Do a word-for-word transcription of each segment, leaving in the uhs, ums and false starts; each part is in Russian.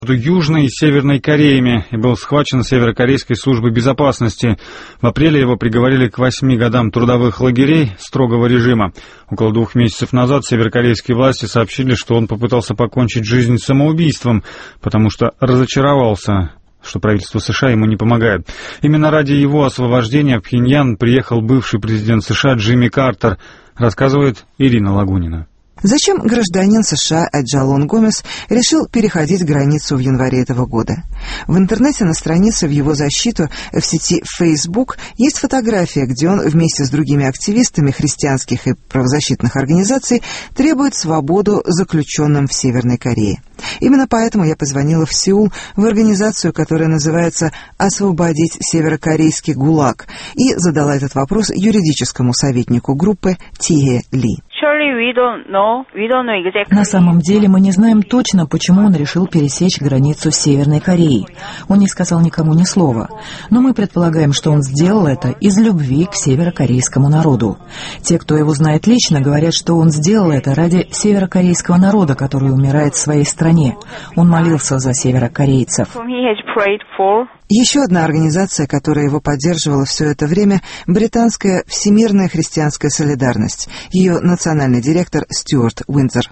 Южной и Северной Кореями и был схвачен Северокорейской службой безопасности. В апреле его приговорили к восьми годам трудовых лагерей строгого режима. Около двух месяцев назад северокорейские власти сообщили, что он попытался покончить жизнь самоубийством, потому что разочаровался, что правительство США ему не помогает. Именно ради его освобождения в Пхеньян приехал бывший президент США Джимми Картер, рассказывает Ирина Лагунина. Зачем гражданин США Айджалон Гомес решил переходить границу в январе этого года? В интернете на странице в его защиту в сети Facebook есть фотография, где он вместе с другими активистами христианских и правозащитных организаций требует свободу заключенным в Северной Корее. Именно поэтому я позвонила в Сеул в организацию, которая называется «Освободить северокорейский ГУЛАГ», и задала этот вопрос юридическому советнику группы Тихе Ли. На самом деле мы не знаем точно, почему он решил пересечь границу с Северной Кореей. Он не сказал никому ни слова. Но мы предполагаем, что он сделал это из любви к северокорейскому народу. Те, кто его знает лично, говорят, что он сделал это ради северокорейского народа, который умирает в своей стране. Он молился за северокорейцев. Еще одна организация, которая его поддерживала все это время, британская Всемирная христианская солидарность. Ее национальный директор Стюарт Уиндзор.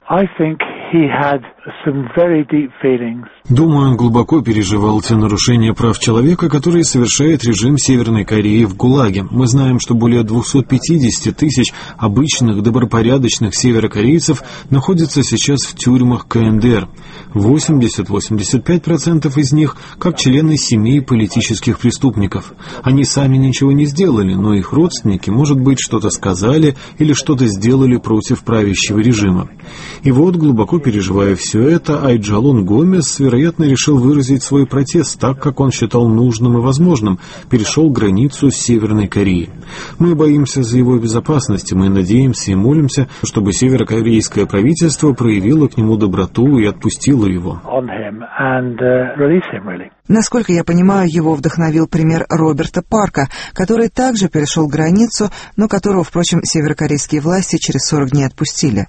Думаю, он глубоко переживал те нарушения прав человека, которые совершает режим Северной Кореи в ГУЛАГе. Мы знаем, что более двухсот пятидесяти тысяч обычных, добропорядочных северокорейцев находятся сейчас в тюрьмах ка эн дэ эр. восемьдесят — восемьдесят пять процентов из них как члены семей политических преступников. Они сами ничего не сделали, но их родственники, может быть, что-то сказали или что-то сделали против правящего режима. И вот, глубоко переживая все это, Айджалон Гомес, вероятно, решил выразить свой протест так, как он считал нужным и возможным, перешел границу с Северной Кореей. Мы боимся за его безопасность, мы надеемся и молимся, чтобы северокорейское правительство проявило к нему доброту и отпустило его. Насколько я понимаю, его вдохновил пример Роберта Парка, который также перешел границу, но которого, впрочем, северокорейские власти через сорок дней отпустили.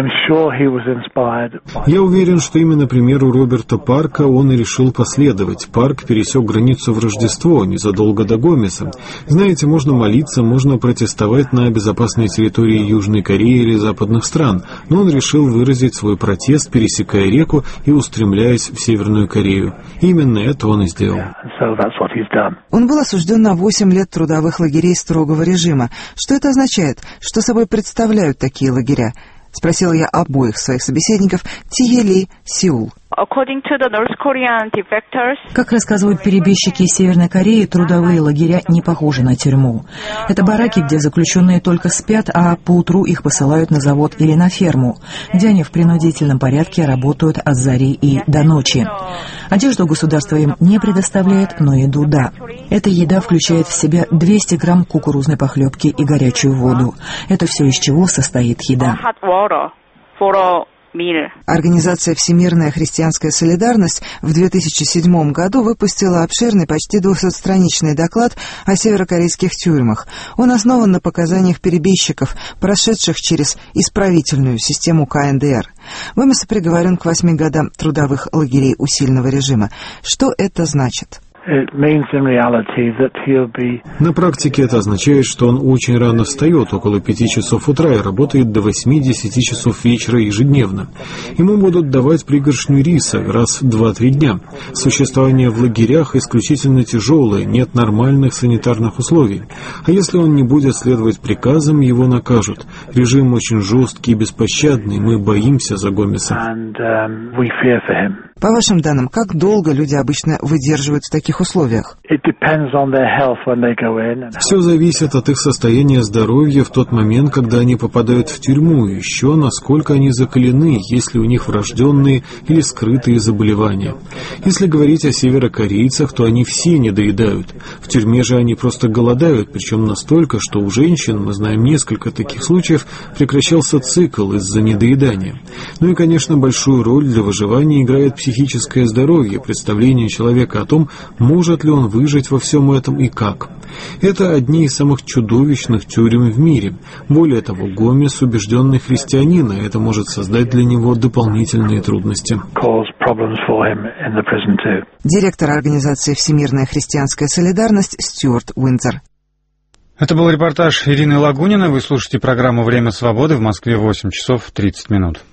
Я уверен, что именно примеру Роберта Парка он и решил последовать. Парк пересек границу в Рождество, незадолго до Гомеса. Знаете, можно молиться, можно протестовать на безопасной территории Южной Кореи или западных стран, но он решил выразить свой протест, пересекая реку и устремляясь в Северную Корею. Именно это он и сделал. Он был осужден на восемь лет трудовых лагерей строгого режима. Что это означает? Что собой представляют такие лагеря? Спросила я обоих своих собеседников, Тихе Ли, Сеул. Как рассказывают перебежчики из Северной Кореи, трудовые лагеря не похожи на тюрьму. Это бараки, где заключенные только спят, а поутру их посылают на завод или на ферму, где они в принудительном порядке работают от зари и до ночи. Одежду государство им не предоставляет, но еду да. Эта еда включает в себя двести грамм кукурузной похлебки и горячую воду. Это все, из чего состоит еда. Организация «Всемирная христианская солидарность» в две тысячи седьмом году выпустила обширный, почти двухсотстраничный доклад о северокорейских тюрьмах. Он основан на показаниях перебежчиков, прошедших через исправительную систему ка эн дэ эр. Гомес приговорен к восьми годам трудовых лагерей усиленного режима. Что это значит? На практике это означает, что он очень рано встает, около пяти часов утра, и работает до восьми-десяти часов вечера ежедневно. Ему будут давать пригоршню риса раз в два-три дня. Существование в лагерях исключительно тяжелое, нет нормальных санитарных условий. А если он не будет следовать приказам, его накажут. Режим очень жесткий и беспощадный, мы боимся за Гомеса. По вашим данным, как долго люди обычно выдерживают в таких условиях? Все зависит от их состояния здоровья в тот момент, когда они попадают в тюрьму, и еще насколько они закалены, есть ли у них врожденные или скрытые заболевания. Если говорить о северокорейцах, то они все недоедают. В тюрьме же они просто голодают, причем настолько, что у женщин, мы знаем несколько таких случаев, прекращался цикл из-за недоедания. Ну и, конечно, большую роль для выживания играет психология. психическое здоровье, представление человека о том, может ли он выжить во всем этом и как. Это одни из самых чудовищных тюрем в мире. Более того, Гомес убежденный христианин, и это может создать для него дополнительные трудности. Директор организации «Всемирная христианская солидарность» Стюарт Уиндзор. Это был репортаж Ирины Лагуниной. Вы слушаете программу «Время свободы». В Москве восемь часов тридцать минут.